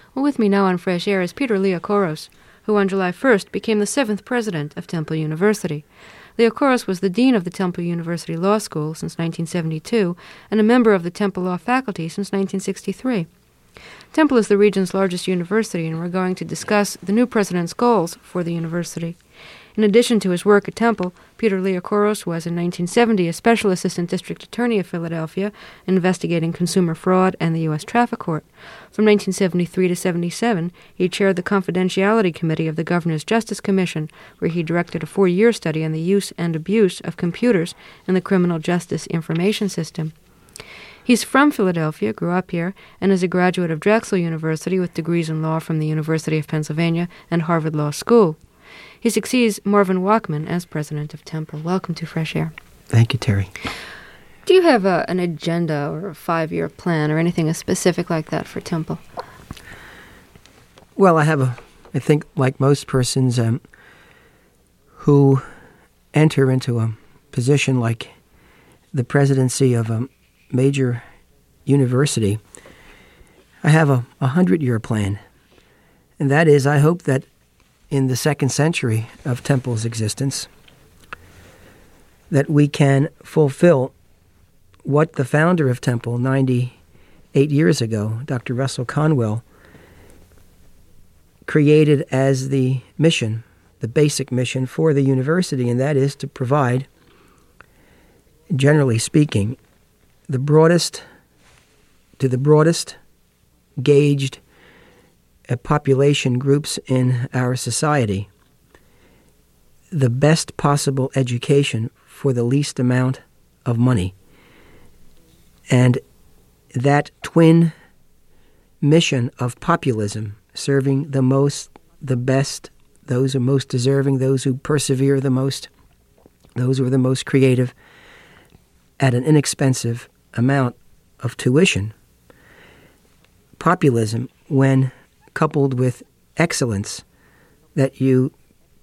Well, with me now on Fresh Air is Peter Liakoros, who on July 1st became the 7th president of Temple University. Liakoros was the dean of the Temple University Law School since 1972 and a member of the Temple Law faculty since 1963. Temple is the region's largest university, and we're going to discuss the new president's goals for the university. In addition to his work at Temple, Peter Liakoros was in 1970 a special assistant district attorney of Philadelphia, investigating consumer fraud and the U.S. Traffic Court. From 1973 to 77, he chaired the Confidentiality Committee of the Governor's Justice Commission, where he directed a 4-year study on the use and abuse of computers in the criminal justice information system. He's from Philadelphia, grew up here, and is a graduate of Drexel University with degrees in law from the University of Pennsylvania and Harvard Law School. He succeeds Marvin Wachman as president of Temple. Welcome to Fresh Air. Thank you, Terry. Do you have an agenda or a 5-year plan or anything specific like that for Temple? Well, I think like most persons who enter into a position like the presidency of a major university, I have a 100-year plan. And that is, I hope that in the second century of Temple's existence, that we can fulfill what the founder of Temple 98 years ago, Dr. Russell Conwell, created as the mission, the basic mission for the university, and that is to provide, generally speaking, the broadest gauged population groups in our society the best possible education for the least amount of money. And that twin mission of populism, serving the most, the best, those who are most deserving, those who persevere the most, those who are the most creative, at an inexpensive amount of tuition. Populism, when coupled with excellence, that you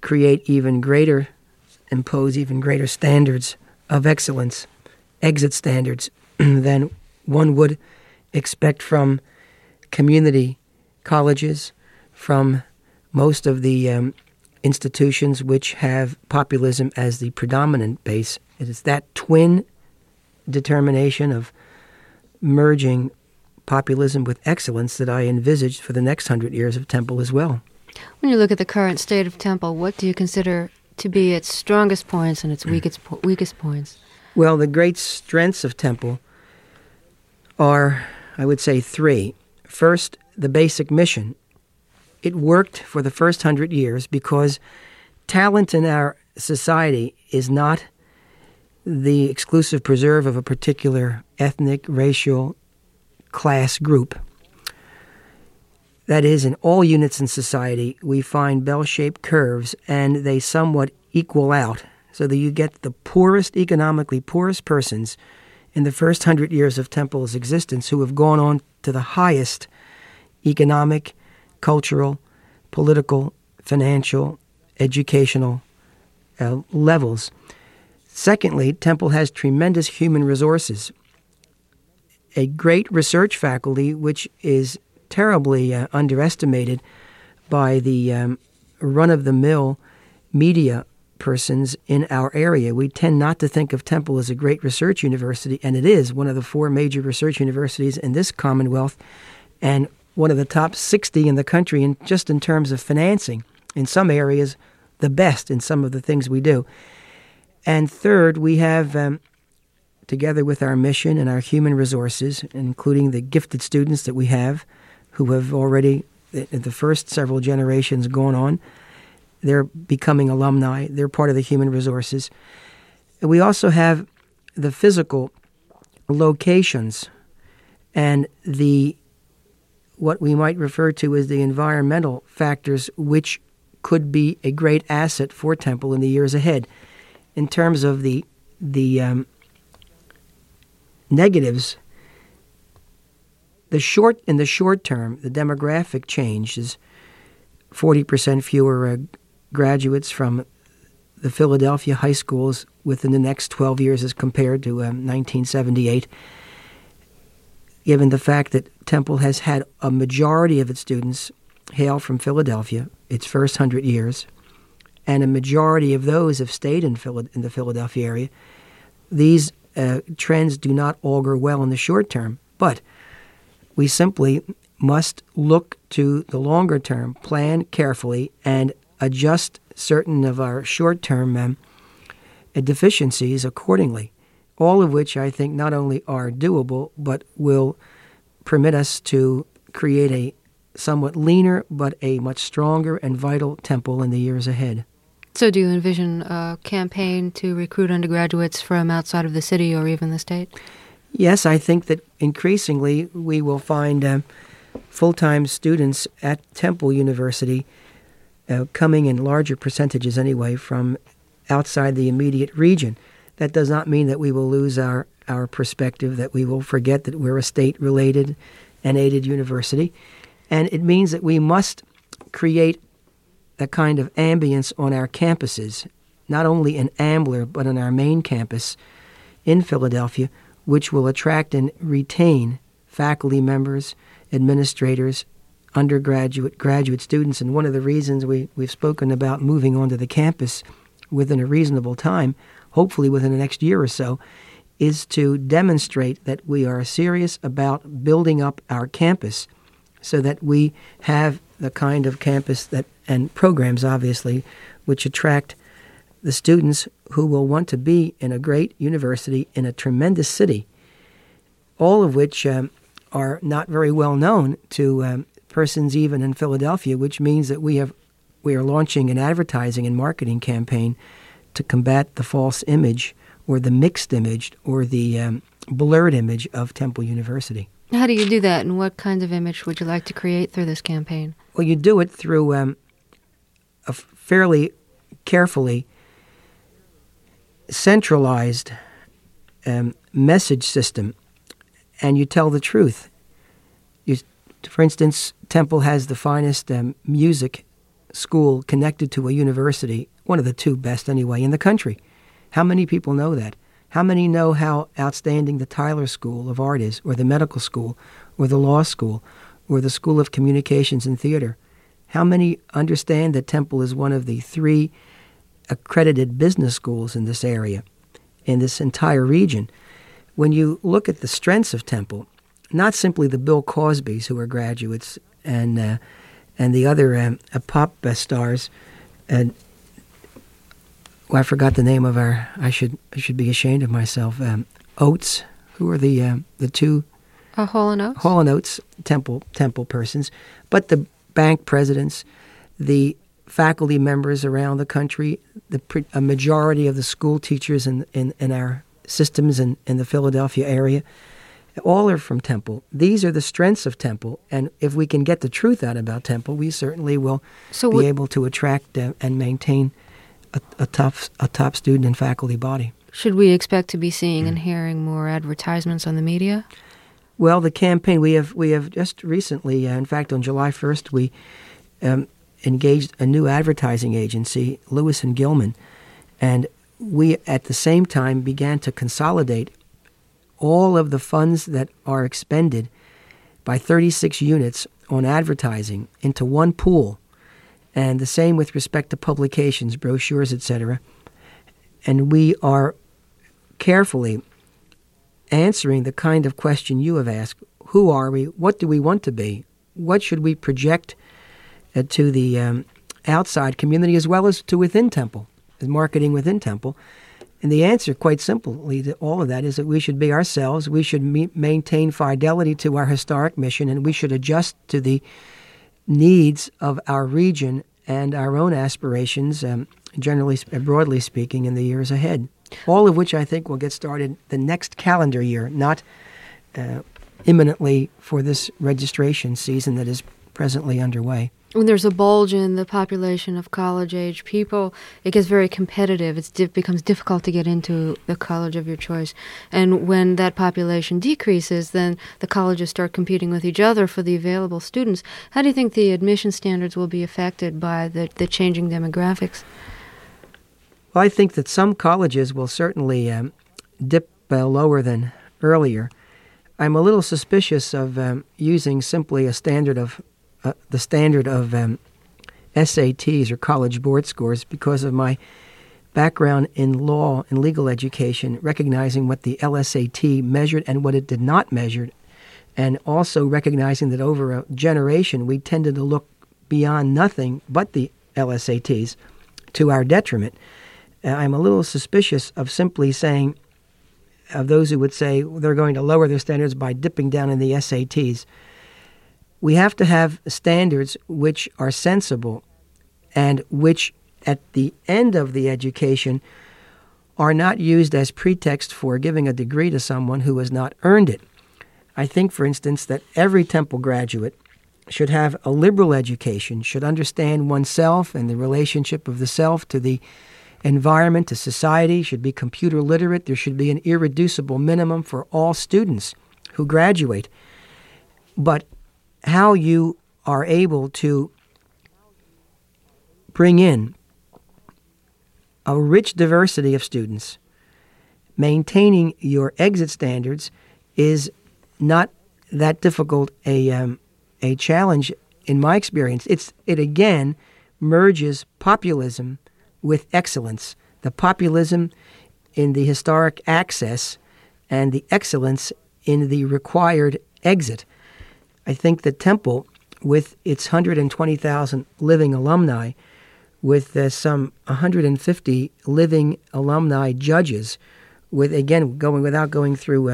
impose even greater standards of excellence, exit standards, than one would expect from community colleges, from most of the institutions which have populism as the predominant base. It is that twin determination of merging populism with excellence that I envisaged for the next 100 years of Temple as well. When you look at the current state of Temple, what do you consider to be its strongest points and its weakest points? Well, the great strengths of Temple are, I would say, 3. First, the basic mission. It worked for the first 100 years because talent in our society is not the exclusive preserve of a particular ethnic, racial, class group. That is, in all units in society, we find bell-shaped curves, and they somewhat equal out, so that you get the economically poorest persons in the first 100 years of Temple's existence who have gone on to the highest economic, cultural, political, financial, educational levels. Secondly, Temple has tremendous human resources. A great research faculty, which is terribly underestimated by the run-of-the-mill media persons in our area. We tend not to think of Temple as a great research university, and it is one of the 4 major research universities in this Commonwealth, and one of the top 60 in the country in terms of financing. In some areas, the best in some of the things we do. And third, we have, together with our mission and our human resources, including the gifted students that we have, who have already, in the first several generations, gone on, they're becoming alumni. They're part of the human resources. And we also have the physical locations and what we might refer to as the environmental factors, which could be a great asset for Temple in the years ahead. In terms of the negatives, in the short term, the demographic change is 40% fewer graduates from the Philadelphia high schools within the next 12 years as compared to 1978. given the fact that Temple has had a majority of its students hail from Philadelphia, its first 100 years, and a majority of those have stayed in the Philadelphia area. These trends do not augur well in the short term, but we simply must look to the longer term, plan carefully, and adjust certain of our short-term deficiencies accordingly, all of which I think not only are doable, but will permit us to create a somewhat leaner but a much stronger and vital Temple in the years ahead. So do you envision a campaign to recruit undergraduates from outside of the city or even the state? Yes, I think that increasingly we will find full-time students at Temple University coming in larger percentages anyway from outside the immediate region. That does not mean that we will lose our perspective, that we will forget that we're a state-related and aided university. And it means that we must create a kind of ambience on our campuses, not only in Ambler, but on our main campus in Philadelphia, which will attract and retain faculty members, administrators, undergraduate, graduate students. And one of the reasons we've spoken about moving onto the campus within a reasonable time, hopefully within the next year or so, is to demonstrate that we are serious about building up our campus so that we have the kind of campus that, and programs obviously, which attract the students who will want to be in a great university in a tremendous city, all of which are not very well known to persons even in Philadelphia, which means that we are launching an advertising and marketing campaign to combat the false image or the mixed image or the blurred image of Temple University. How do you do that, and what kind of image would you like to create through this campaign? Well, you do it through a fairly carefully centralized message system, and you tell the truth. For instance, Temple has the finest music school connected to a university, one of the two best anyway, in the country. How many people know that? How many know how outstanding the Tyler School of Art is, or the medical school, or the law school, or the School of Communications and Theater? How many understand that Temple is one of the 3 accredited business schools in this area, in this entire region? When you look at the strengths of Temple, not simply the Bill Cosbys who are graduates and the other pop stars, I forgot the name of our. I should be ashamed of myself. Oates, who are the 2 Hall and Oates? Hall and Oates Temple persons, but the bank presidents, the faculty members around the country, a majority of the school teachers in our systems in the Philadelphia area, all are from Temple. These are the strengths of Temple, and if we can get the truth out about Temple, we certainly will be able to attract and maintain a top student and faculty body. Should we expect to be seeing and hearing more advertisements on the media? Well, the campaign, we have just recently, in fact, on July 1st, we engaged a new advertising agency, Lewis & Gilman, and we at the same time began to consolidate all of the funds that are expended by 36 units on advertising into one pool, and the same with respect to publications, brochures, etc. And we are carefully answering the kind of question you have asked. Who are we? What do we want to be? What should we project to the outside community as well as to within Temple, as marketing within Temple? And the answer, quite simply, to all of that is that we should be ourselves. We should maintain fidelity to our historic mission, and we should adjust to the needs of our region and our own aspirations, broadly speaking, in the years ahead. All of which I think will get started the next calendar year, not imminently for this registration season that is presently underway. When there's a bulge in the population of college-age people, it gets very competitive. It becomes difficult to get into the college of your choice. And when that population decreases, then the colleges start competing with each other for the available students. How do you think the admission standards will be affected by the changing demographics? Well, I think that some colleges will certainly dip lower than earlier. I'm a little suspicious of using simply the standard of SATs or college board scores because of my background in law and legal education, recognizing what the LSAT measured and what it did not measure, and also recognizing that over a generation we tended to look beyond nothing but the LSATs to our detriment. I'm a little suspicious of simply saying, of those who would say they're going to lower their standards by dipping down in the SATs. We have to have standards which are sensible and which, at the end of the education, are not used as pretext for giving a degree to someone who has not earned it. I think, for instance, that every Temple graduate should have a liberal education, should understand oneself and the relationship of the self to the environment, to society, should be computer literate. There should be an irreducible minimum for all students who graduate. But how you are able to bring in a rich diversity of students, maintaining your exit standards, is not that difficult a challenge in my experience. It again merges populism with excellence. The populism in the historic access and the excellence in the required exit. I think that Temple, with its 120,000 living alumni, with some 150 living alumni judges, with, again, without going through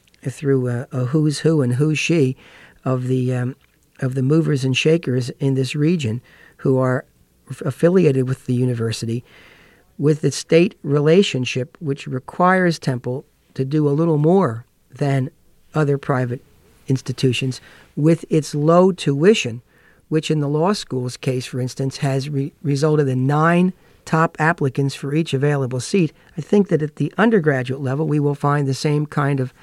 a who's who and who's she of the movers and shakers in this region who are affiliated with the university, with the state relationship, which requires Temple to do a little more than other private institutions, with its low tuition, which in the law school's case, for instance, has resulted in 9 top applicants for each available seat. I think that at the undergraduate level, we will find the same kind of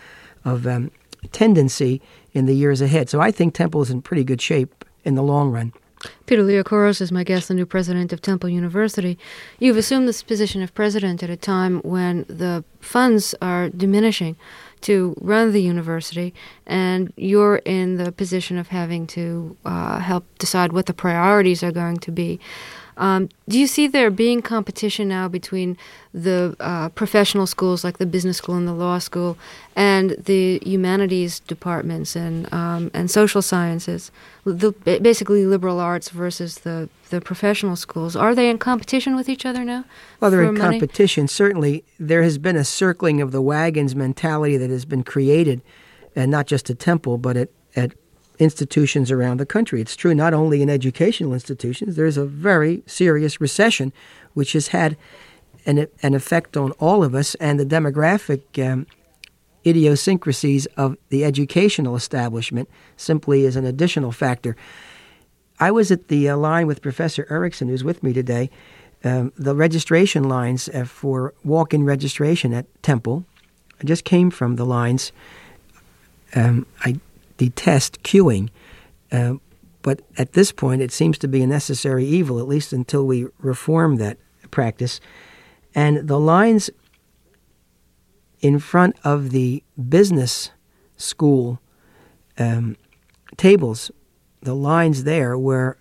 tendency in the years ahead. So I think Temple is in pretty good shape in the long run. Peter Leokoros is my guest, the new president of Temple University. You've assumed this position of president at a time when the funds are diminishing to run the university, and you're in the position of having to help decide what the priorities are going to be. Do you see there being competition now between the professional schools like the business school and the law school and the humanities departments and social sciences, basically liberal arts versus the professional schools? Are they in competition with each other now? Well, they're in competition. Certainly, there has been a circling of the wagons mentality that has been created, and not just at Temple, but at institutions around the country. It's true not only in educational institutions. There's a very serious recession which has had an effect on all of us, and the demographic idiosyncrasies of the educational establishment simply is an additional factor. I was at the line with Professor Erickson, who's with me today, the registration lines for walk-in registration at Temple. I just came from the lines. I detest queuing, but at this point it seems to be a necessary evil, at least until we reform that practice. And the lines in front of the business school tables, the lines there were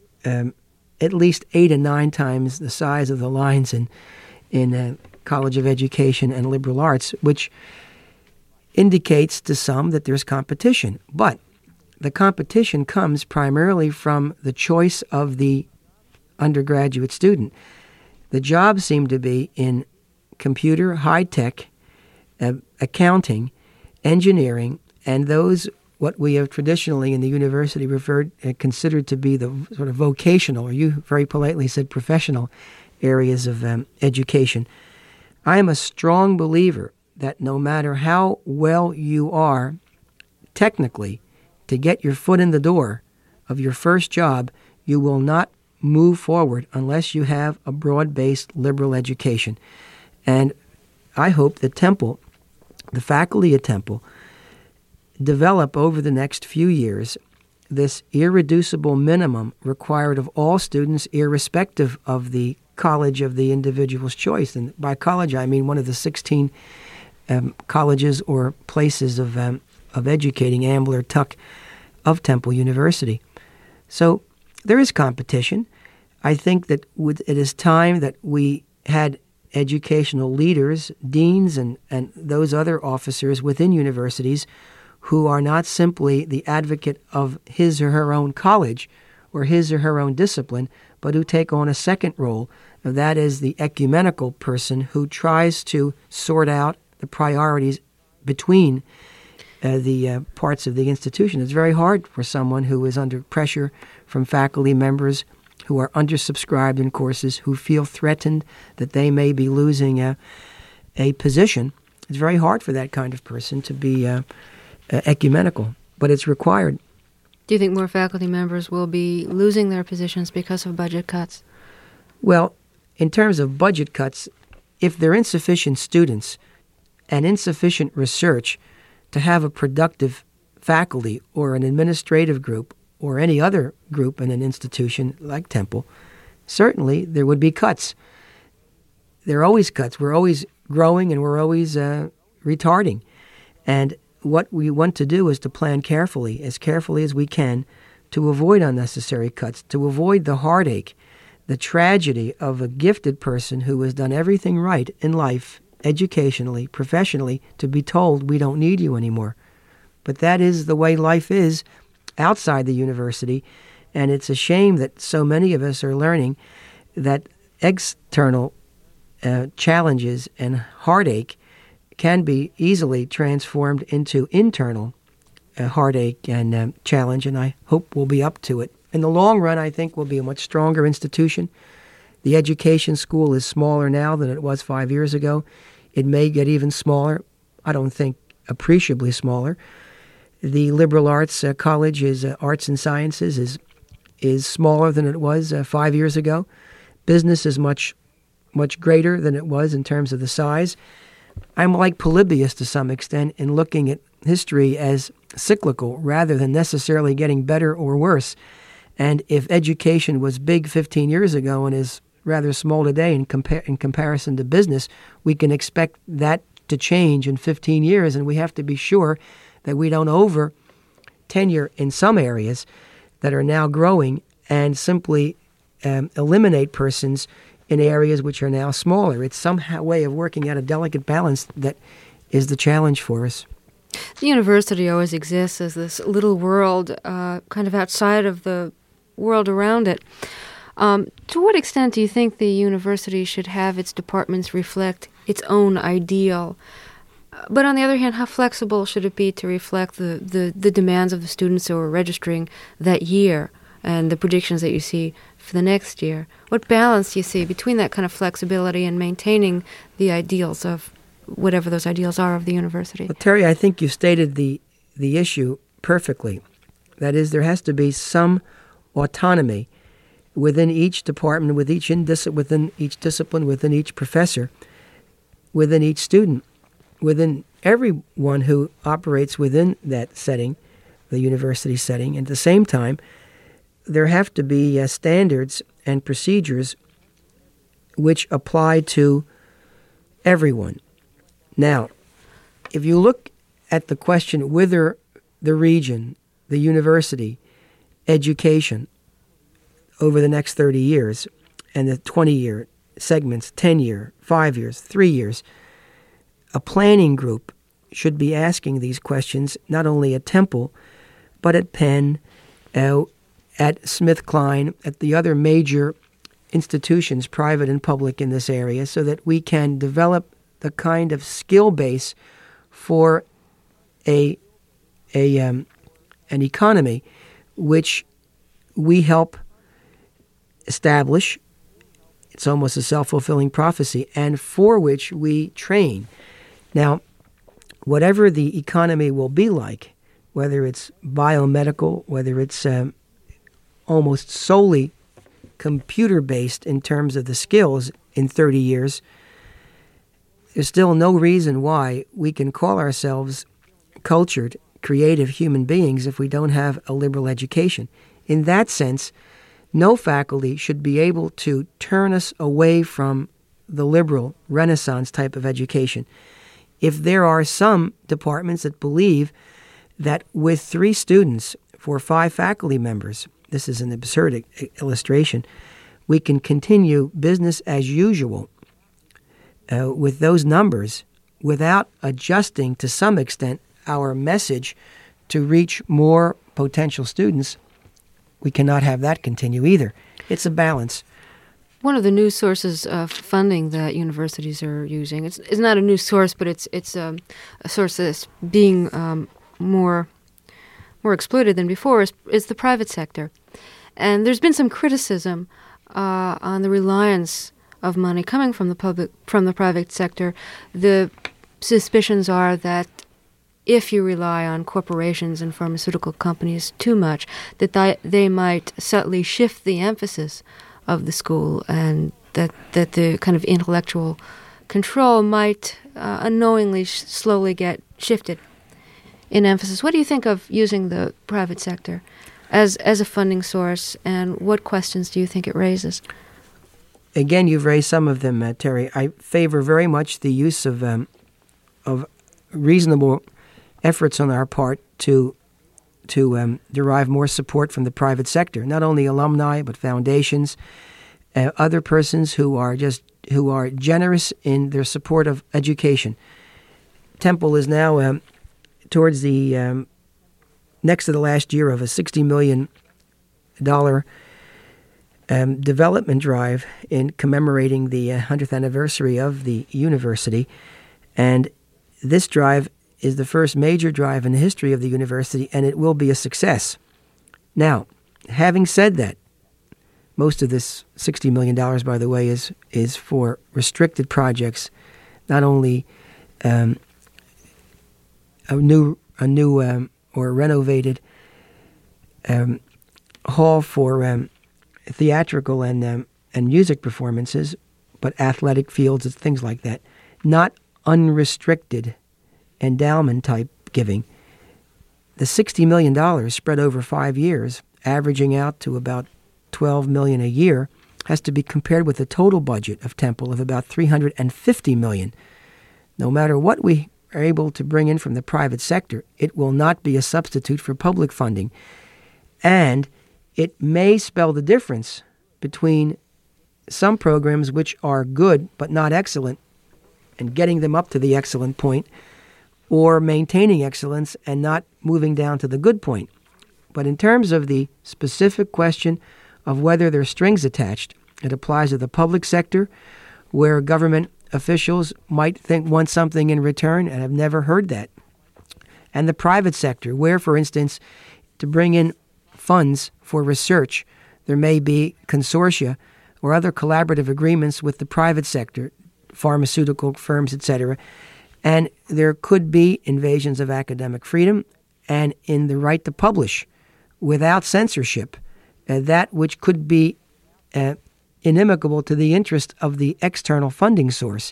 at least 8 and 9 times the size of the lines in College of Education and Liberal Arts, which indicates to some that there's competition. But the competition comes primarily from the choice of the undergraduate student. The jobs seem to be in computer, high-tech, accounting, engineering, and those what we have traditionally in the university considered to be the sort of vocational, or you very politely said professional, areas of education. I am a strong believer that no matter how well you are technically to get your foot in the door of your first job, you will not move forward unless you have a broad-based liberal education. And I hope that Temple, the faculty at Temple, develop over the next few years this irreducible minimum required of all students, irrespective of the college of the individual's choice. And by college, I mean one of the 16 colleges or places of of educating Ambler Tuck of Temple University. So there is competition. I think that it is time that we had educational leaders, deans, and those other officers within universities who are not simply the advocate of his or her own college or his or her own discipline, but who take on a second role. That is the ecumenical person who tries to sort out the priorities between the parts of the institution. It's very hard for someone who is under pressure from faculty members who are undersubscribed in courses, who feel threatened that they may be losing a position. It's very hard for that kind of person to be ecumenical, but it's required. Do you think more faculty members will be losing their positions because of budget cuts? Well, in terms of budget cuts, if there are insufficient students and insufficient research to have a productive faculty or an administrative group or any other group in an institution like Temple, certainly there would be cuts. There are always cuts. We're always growing and we're always retarding. And what we want to do is to plan carefully as we can, to avoid unnecessary cuts, to avoid the heartache, the tragedy of a gifted person who has done everything right in life, educationally, professionally, to be told we don't need you anymore. But that is the way life is outside the university, and it's a shame that so many of us are learning that external challenges and heartache can be easily transformed into internal heartache and challenge, and I hope we'll be up to it. In the long run, I think we'll be a much stronger institution. The education school is smaller now than it was 5 years ago. It may get even smaller. I don't think appreciably smaller. The liberal arts college is arts and sciences is smaller than it was 5 years ago. Business is much greater than it was in terms of the size. I'm like Polybius to some extent in looking at history as cyclical rather than necessarily getting better or worse. And if education was big 15 years ago and is rather small today in comparison to business, we can expect that to change in 15 years, and we have to be sure that we don't over tenure in some areas that are now growing and simply eliminate persons in areas which are now smaller. It's some way of working out a delicate balance that is the challenge for us. The university always exists as this little world kind of outside of the world around it. To what extent do you think the university should have its departments reflect its own ideal? But on the other hand, how flexible should it be to reflect the demands of the students who are registering that year and the predictions that you see for the next year? What balance do you see between that kind of flexibility and maintaining the ideals of whatever those ideals are of the university? Well, Terry, I think you stated the issue perfectly. That is, there has to be some autonomy within each department, within each discipline, within each professor, within each student, within everyone who operates within that setting, the university setting. And at the same time, there have to be standards and procedures which apply to everyone. Now, if you look at the question whether the region, the university, education over the next 30 years and the 20-year segments, 10-year, 5 years, 3 years, a planning group should be asking these questions not only at Temple, but at Penn, at SmithKline, at the other major institutions, private and public, in this area, so that we can develop the kind of skill base for an economy which we help establish. It's almost a self-fulfilling prophecy, and for which we train. Now, whatever the economy will be like, whether it's biomedical, whether it's almost solely computer-based in terms of the skills in 30 years, there's still no reason why we can call ourselves cultured, creative human beings if we don't have a liberal education. In that sense, no faculty should be able to turn us away from the liberal Renaissance type of education. If there are some departments that believe that with 3 students for 5 faculty members, this is an absurd illustration, we can continue business as usual with those numbers without adjusting to some extent our message to reach more potential students. We cannot have that continue either. It's a balance. One of the new sources of funding that universities are using, it's not a new source, but it's a source that's being more exploited than before, is the private sector. And there's been some criticism on the reliance of money coming from the private sector. The suspicions are that if you rely on corporations and pharmaceutical companies too much, that they might subtly shift the emphasis of the school, and that the kind of intellectual control might unknowingly slowly get shifted in emphasis. What do you think of using the private sector as a funding source, and what questions do you think it raises? Again, you've raised some of them, Terry. I favor very much the use of reasonable efforts on our part to derive more support from the private sector, not only alumni but foundations, other persons who are generous in their support of education. Temple is now towards the next to the last year of a $60 million development drive in commemorating the 100th anniversary of the university, and this drive is the first major drive in the history of the university, and it will be a success. Now, having said that, most of this $60 million, by the way, is for restricted projects, not only a new or renovated hall for theatrical and music performances, but athletic fields and things like that, not unrestricted endowment type giving. The $60 million spread over 5 years, averaging out to about $12 million a year, has to be compared with the total budget of Temple of about $350 million. No matter what we are able to bring in from the private sector, it will not be a substitute for public funding. And it may spell the difference between some programs which are good but not excellent and getting them up to the excellent point, or maintaining excellence and not moving down to the good point. But in terms of the specific question of whether there are strings attached, it applies to the public sector, where government officials might want something in return and have never heard that. And the private sector, where, for instance, to bring in funds for research, there may be consortia or other collaborative agreements with the private sector, pharmaceutical firms, etc., and there could be invasions of academic freedom and in the right to publish without censorship, that which could be inimical to the interest of the external funding source.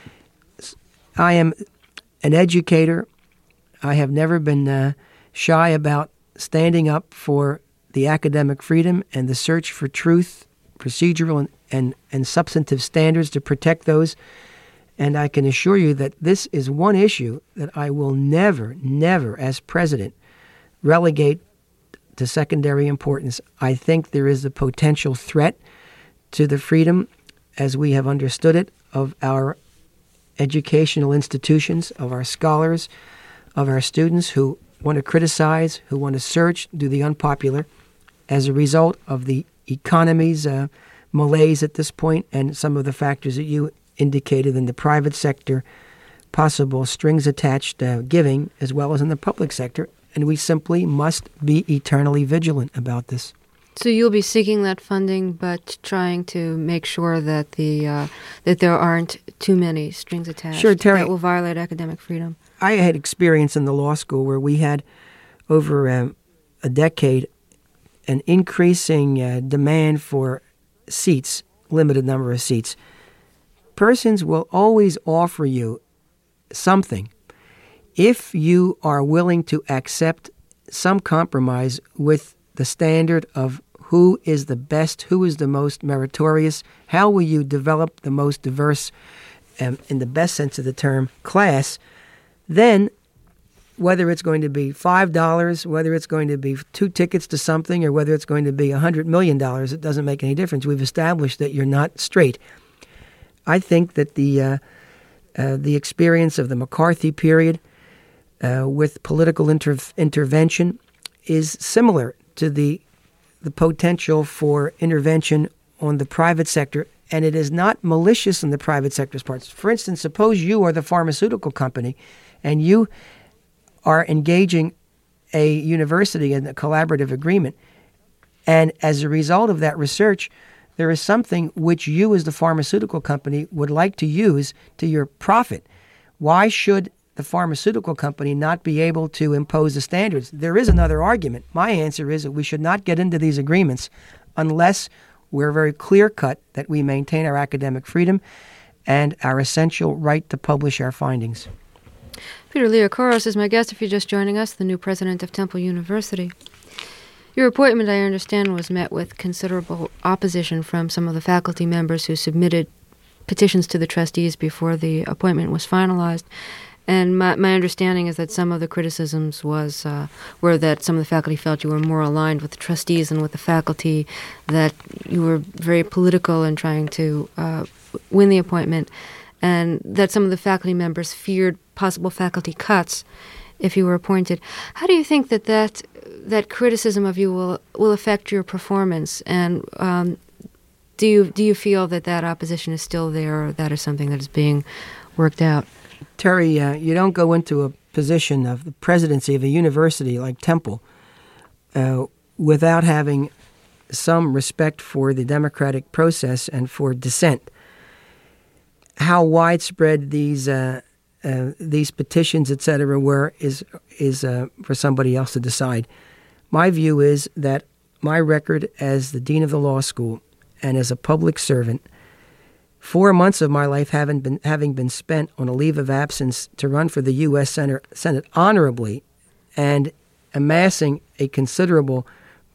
I am an educator. I have never been shy about standing up for the academic freedom and the search for truth, procedural and substantive standards to protect those. And I can assure you that this is one issue that I will never, as president, relegate to secondary importance. I think there is a potential threat to the freedom, as we have understood it, of our educational institutions, of our scholars, of our students who want to criticize, who want to search, do the unpopular, as a result of the economy's malaise at this point and some of the factors that you indicated in the private sector, possible strings attached giving, as well as in the public sector, and we simply must be eternally vigilant about this. So you'll be seeking that funding, but trying to make sure that that there aren't too many strings attached. Sure, Terry, that will violate academic freedom. I had experience in the law school where we had, over a decade, an increasing demand for seats, limited number of seats. Persons will always offer you something if you are willing to accept some compromise with the standard of who is the best, who is the most meritorious, how will you develop the most diverse, in the best sense of the term, class, then whether it's going to be $5, whether it's going to be 2 tickets to something, or whether it's going to be $100 million, it doesn't make any difference. We've established that you're not straight. I think that the experience of the McCarthy period with political intervention is similar to the potential for intervention on the private sector, and it is not malicious on the private sector's parts. For instance, suppose you are the pharmaceutical company and you are engaging a university in a collaborative agreement, and as a result of that research, there is something which you as the pharmaceutical company would like to use to your profit. Why should the pharmaceutical company not be able to impose the standards? There is another argument. My answer is that we should not get into these agreements unless we're very clear-cut that we maintain our academic freedom and our essential right to publish our findings. Peter Liakoros is my guest. If you're just joining us, the new president of Temple University. Your appointment, I understand, was met with considerable opposition from some of the faculty members who submitted petitions to the trustees before the appointment was finalized. And my understanding is that some of the criticisms were that some of the faculty felt you were more aligned with the trustees than with the faculty, that you were very political in trying to win the appointment, and that some of the faculty members feared possible faculty cuts if you were appointed. How do you think that criticism of you will affect your performance? And do you feel that opposition is still there, or that is something that is being worked out? Terry, you don't go into a position of the presidency of a university like Temple without having some respect for the democratic process and for dissent. How widespread these petitions, etc., were is for somebody else to decide. My view is that my record as the dean of the law school and as a public servant, 4 months of my life having been spent on a leave of absence to run for the U.S. Senate honorably and amassing a considerable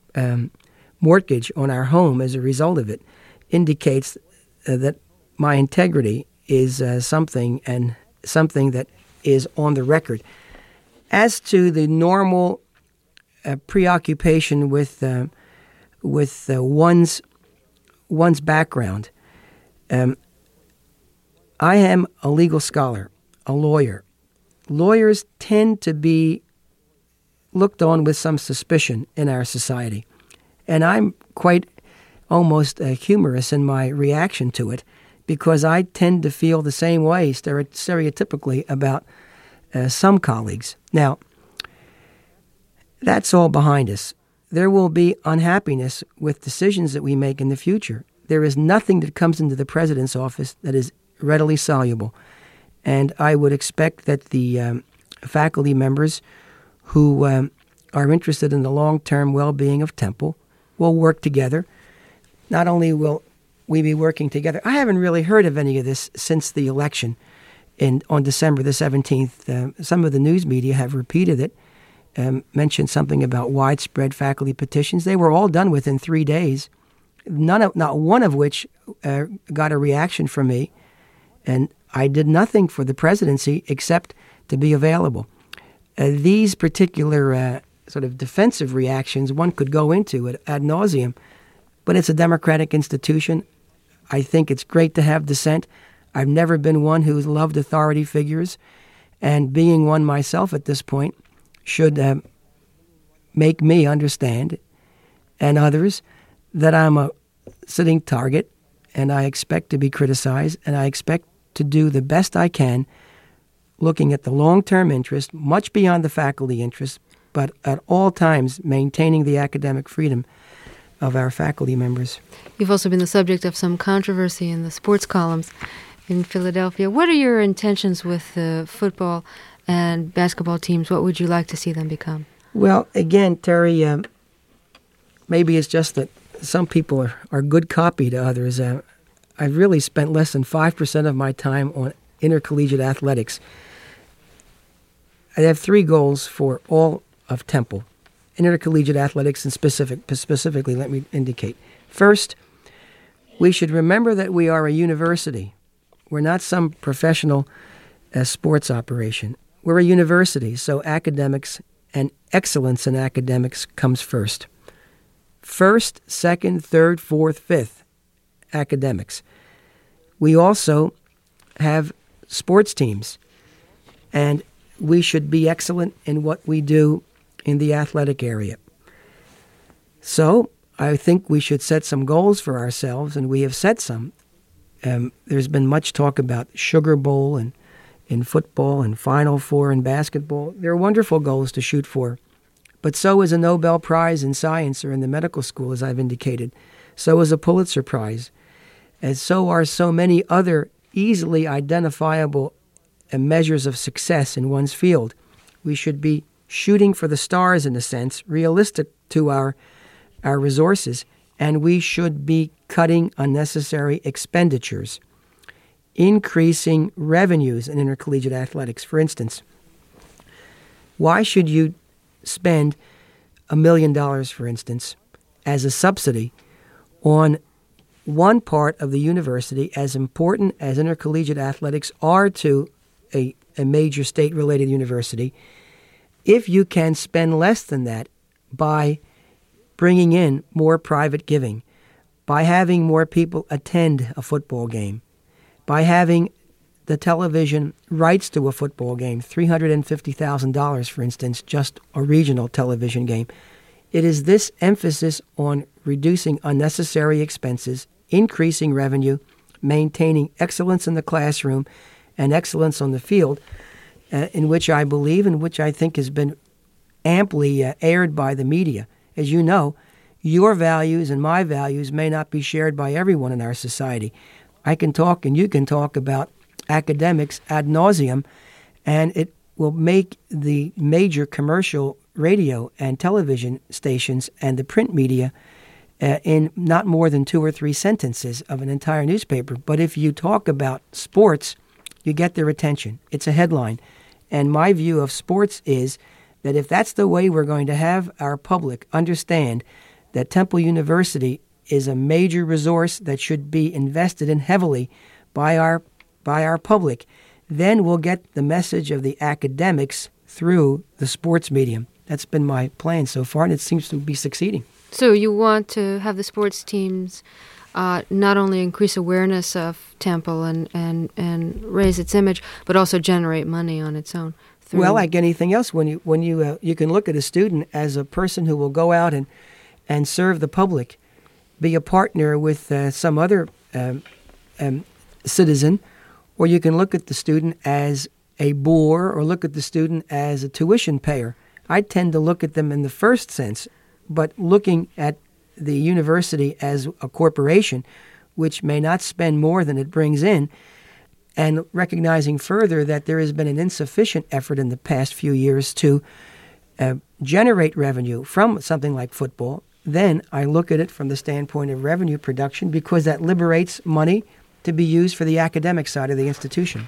mortgage on our home as a result of it, indicates that my integrity is something that is on the record. As to the normal preoccupation with one's background, I am a legal scholar, a lawyer. Lawyers tend to be looked on with some suspicion in our society, and I'm quite almost humorous in my reaction to it, because I tend to feel the same way stereotypically about some colleagues. Now, that's all behind us. There will be unhappiness with decisions that we make in the future. There is nothing that comes into the president's office that is readily soluble. And I would expect that the faculty members who are interested in the long-term well-being of Temple will work together. Not only will we be working together, I haven't really heard of any of this since the election on December the 17th. Some of the news media have repeated it, mentioned something about widespread faculty petitions. They were all done within 3 days, not one of which got a reaction from me. And I did nothing for the presidency except to be available. These particular sort of defensive reactions one could go into it ad nauseum, but it's a democratic institution. I think it's great to have dissent. I've never been one who's loved authority figures, and being one myself at this point should make me understand, and others, that I'm a sitting target, and I expect to be criticized, and I expect to do the best I can, looking at the long-term interest, much beyond the faculty interest, but at all times maintaining the academic freedom of our faculty members. You've also been the subject of some controversy in the sports columns in Philadelphia. What are your intentions with the football and basketball teams? What would you like to see them become? Well, again, Terry, maybe it's just that some people are good copy to others. I've really spent less than 5% of my time on intercollegiate athletics. I have 3 goals for all of Temple. Intercollegiate athletics and specifically, let me indicate. First, we should remember that we are a university. We're not some professional sports operation. we're a university, so academics and excellence in academics comes first. First, second, third, fourth, fifth, academics. We also have sports teams, and we should be excellent in what we do in the athletic area. So I think we should set some goals for ourselves, and we have set some. There's been much talk about Sugar Bowl and in football and Final Four in basketball. They're wonderful goals to shoot for. But so is a Nobel Prize in science or in the medical school, as I've indicated. So is a Pulitzer Prize. And so are so many other easily identifiable measures of success in one's field. We should be shooting for the stars, in a sense, realistic to our resources, and we should be cutting unnecessary expenditures, increasing revenues in intercollegiate athletics. For instance, why should you spend $1 million, for instance, as a subsidy on one part of the university, as important as intercollegiate athletics are to a major state-related university, if you can spend less than that by bringing in more private giving, by having more people attend a football game, by having the television rights to a football game, $350,000, for instance, just a regional television game. It is this emphasis on reducing unnecessary expenses, increasing revenue, maintaining excellence in the classroom and excellence on the field, in which I believe and which I think has been amply aired by the media. As you know, your values and my values may not be shared by everyone in our society. I can talk and you can talk about academics ad nauseum, and it will make the major commercial radio and television stations and the print media in not more than 2 or 3 sentences of an entire newspaper. But if you talk about sports, you get their attention. It's a headline. And my view of sports is that if that's the way we're going to have our public understand that Temple University is a major resource that should be invested in heavily by our public, then we'll get the message of the academics through the sports medium. That's been my plan so far, and it seems to be succeeding. So you want to have the sports teams not only increase awareness of Temple and raise its image, but also generate money on its own. Well, like anything else, when you can look at a student as a person who will go out and serve the public, be a partner with some other citizen, or you can look at the student as a bore or look at the student as a tuition payer. I tend to look at them in the first sense, but looking at the university as a corporation, which may not spend more than it brings in, and recognizing further that there has been an insufficient effort in the past few years to generate revenue from something like football, then I look at it from the standpoint of revenue production, because that liberates money to be used for the academic side of the institution.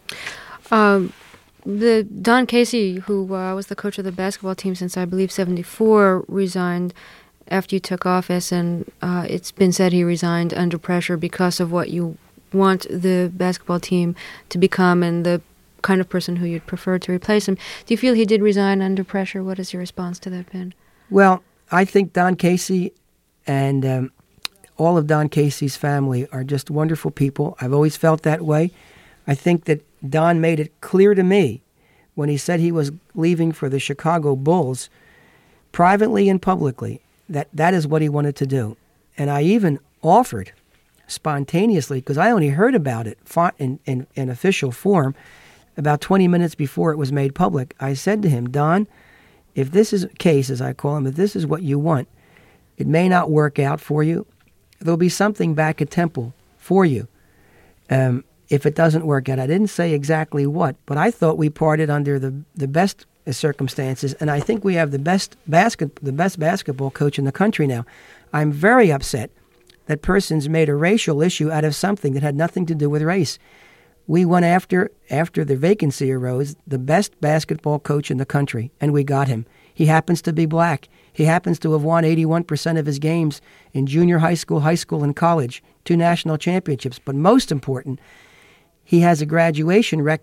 The Don Casey, who was the coach of the basketball team since, I believe, 1974, resigned after you took office, and it's been said he resigned under pressure because of what you want the basketball team to become and the kind of person who you'd prefer to replace him. Do you feel he did resign under pressure? What is your response to that, Ben? Well, I think Don Casey and all of Don Casey's family are just wonderful people. I've always felt that way. I think that Don made it clear to me when he said he was leaving for the Chicago Bulls, privately and publicly, that is what he wanted to do. And I even offered spontaneously, because I only heard about it in official form about 20 minutes before it was made public. I said to him, Don, if this is a case, as I call him, if this is what you want, it may not work out for you. There'll be something back at Temple for you if it doesn't work out. I didn't say exactly what, but I thought we parted under the best circumstances, and I think we have the best basketball coach in the country now. I'm very upset that persons made a racial issue out of something that had nothing to do with race. We went after the vacancy arose, the best basketball coach in the country, and we got him. He happens to be black. He happens to have won 81% of his games in junior high school, and college, 2 national championships. But most important, he has a graduation record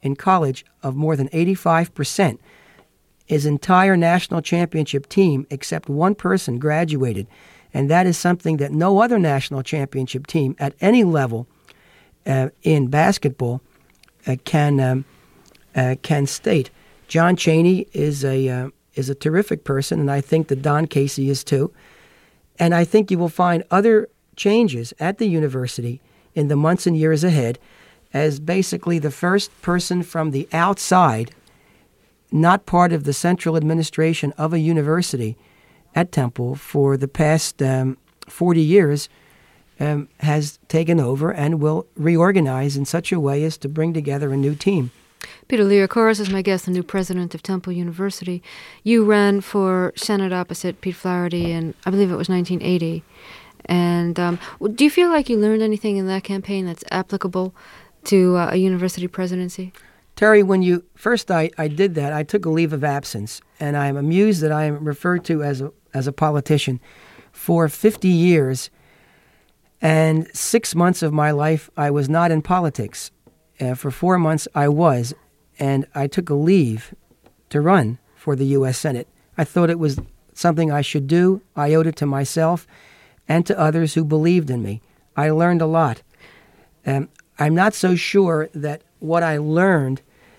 in college of more than 85%. His entire national championship team, except one person, graduated. And that is something that no other national championship team at any level in basketball can state. John Chaney is a terrific person, and I think that Don Casey is too. And I think you will find other changes at the university in the months and years ahead as basically the first person from the outside, not part of the central administration of a university at Temple for the past 40 years, has taken over and will reorganize in such a way as to bring together a new team. Peter Liakoros is my guest, the new president of Temple University. You ran for Senate opposite Pete Flaherty in, I believe it was 1980. And do you feel like you learned anything in that campaign that's applicable to a university presidency? Terry, when I did that, I took a leave of absence, and I'm amused that I am referred to as a politician. For 50 years and 6 months of my life, I was not in politics. For 4 months, I was, and I took a leave to run for the U.S. Senate. I thought it was something I should do. I owed it to myself and to others who believed in me. I learned a lot. I'm not so sure that what I learned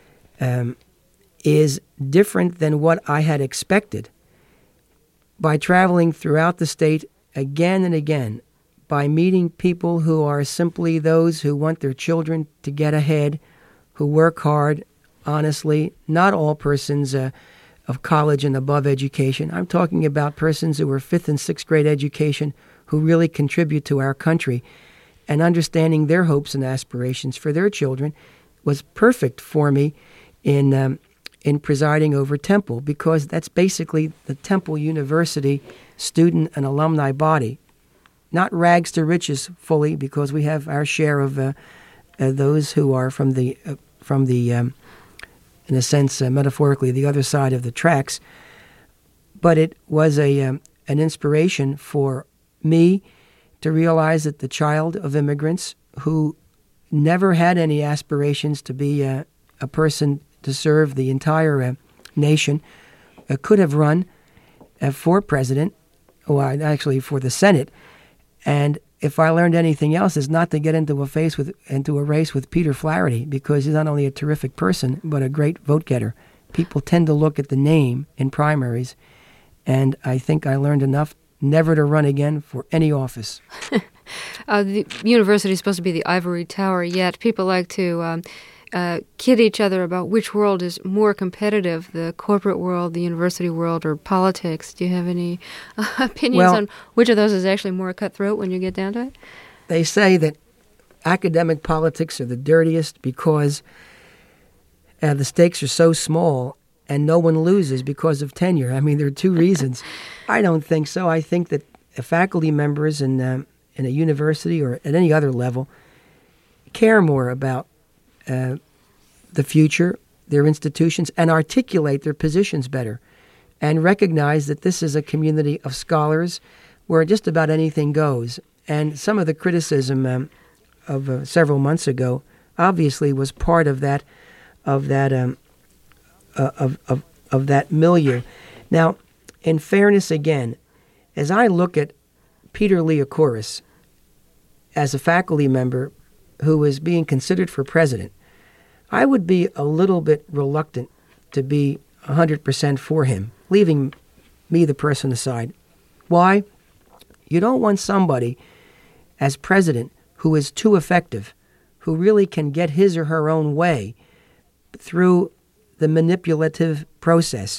is different than what I had expected. By traveling throughout the state again and again, by meeting people who are simply those who want their children to get ahead, who work hard, honestly, not all persons of college and above education. I'm talking about persons who are 5th and 6th grade education who really contribute to our country, and understanding their hopes and aspirations for their children was perfect for me in presiding over Temple, because that's basically the Temple University student and alumni body. Not rags to riches fully, because we have our share of those who are from the in a sense, metaphorically, the other side of the tracks. But it was an inspiration for me to realize that the child of immigrants who never had any aspirations to be a person to serve the entire nation could have run for president, or actually for the Senate. And if I learned anything else, is not to get into a race with Peter Flaherty, because he's not only a terrific person but a great vote getter. People tend to look at the name in primaries, and I think I learned enough never to run again for any office. The university is supposed to be the ivory tower, yet people like to kid each other about which world is more competitive, the corporate world, the university world, or politics. Do you have any opinions on which of those is actually more cutthroat when you get down to it? They say that academic politics are the dirtiest because the stakes are so small and no one loses because of tenure. I mean, there are two reasons. I don't think so. I think that faculty members in a university or at any other level care more about the future, their institutions, and articulate their positions better, and recognize that this is a community of scholars where just about anything goes. And some of the criticism of several months ago obviously was part of that milieu. Now, in fairness, again, as I look at Peter Liakoros as a faculty member who is being considered for president, I would be a little bit reluctant to be 100% for him, leaving me, the person, aside. Why? You don't want somebody as president who is too effective, who really can get his or her own way through the manipulative process.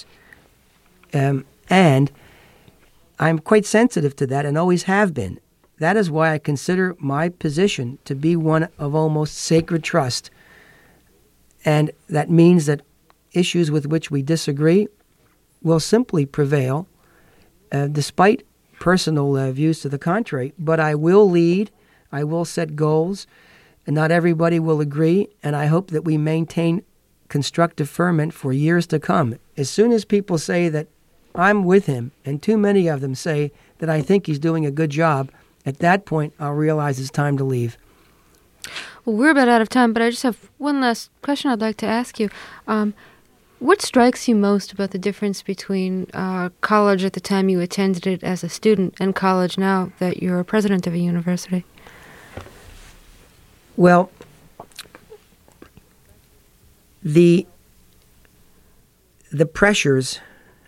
And I'm quite sensitive to that and always have been. That is why I consider my position to be one of almost sacred trust. And that means that issues with which we disagree will simply prevail, despite personal views to the contrary. But I will lead, I will set goals, and not everybody will agree, and I hope that we maintain constructive ferment for years to come. As soon as people say that I'm with him, and too many of them say that I think he's doing a good job, at that point I'll realize it's time to leave. Well, we're about out of time, but I just have one last question I'd like to ask you. What strikes you most about the difference between college at the time you attended it as a student and college now that you're a president of a university? Well, the pressures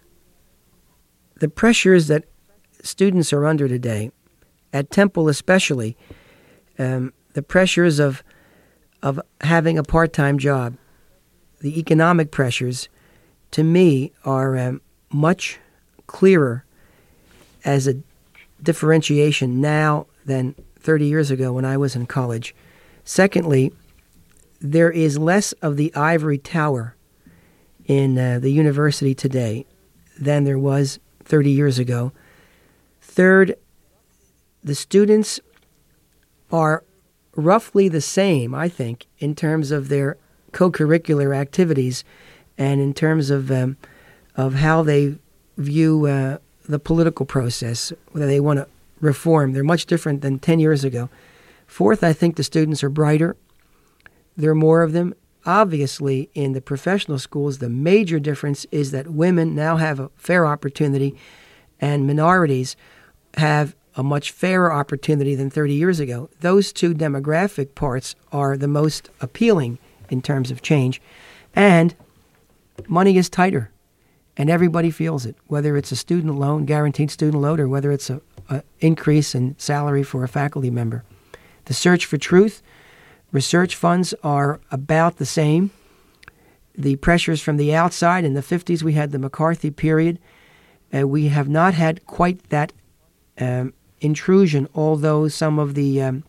that students are under today, at Temple especially, the pressures of having a part-time job, the economic pressures, to me, are much clearer as a differentiation now than 30 years ago when I was in college. Secondly, there is less of the ivory tower in the university today than there was 30 years ago. Third, the students are roughly the same, I think, in terms of their co-curricular activities and in terms of how they view the political process, whether they want to reform. They're much different than 10 years ago. Fourth, I think the students are brighter. There are more of them. Obviously, in the professional schools, the major difference is that women now have a fair opportunity and minorities have a much fairer opportunity than 30 years ago. Those two demographic parts are the most appealing in terms of change. And money is tighter, and everybody feels it, whether it's a student loan, guaranteed student loan, or whether it's an increase in salary for a faculty member. The search for truth, research funds are about the same. The pressures from the outside, in the 50s we had the McCarthy period. We have not had quite that intrusion, although some of the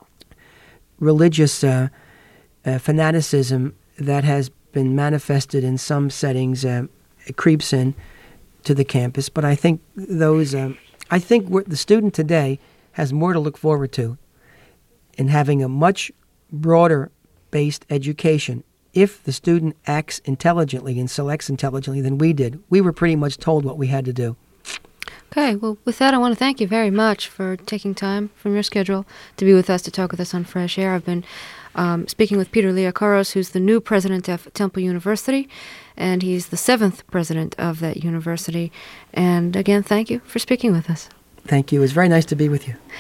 religious fanaticism that has been manifested in some settings it creeps in to the campus. But I think the student today has more to look forward to in having a much broader based education. If the student acts intelligently and selects intelligently than we did, we were pretty much told what we had to do. Okay, well, with that, I want to thank you very much for taking time from your schedule to be with us, to talk with us on Fresh Air. I've been speaking with Peter Liakoros, who's the new president of Temple University, and he's the 7th president of that university. And again, thank you for speaking with us. Thank you. It was very nice to be with you.